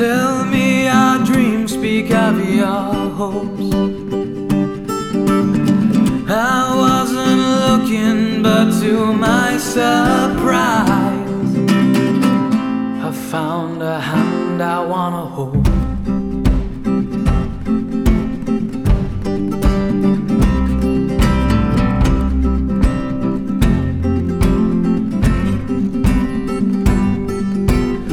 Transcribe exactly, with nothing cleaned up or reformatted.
Tell me our dreams, speak of your hopes. I wasn't looking, but to my surprise I found a hand I wanna hold.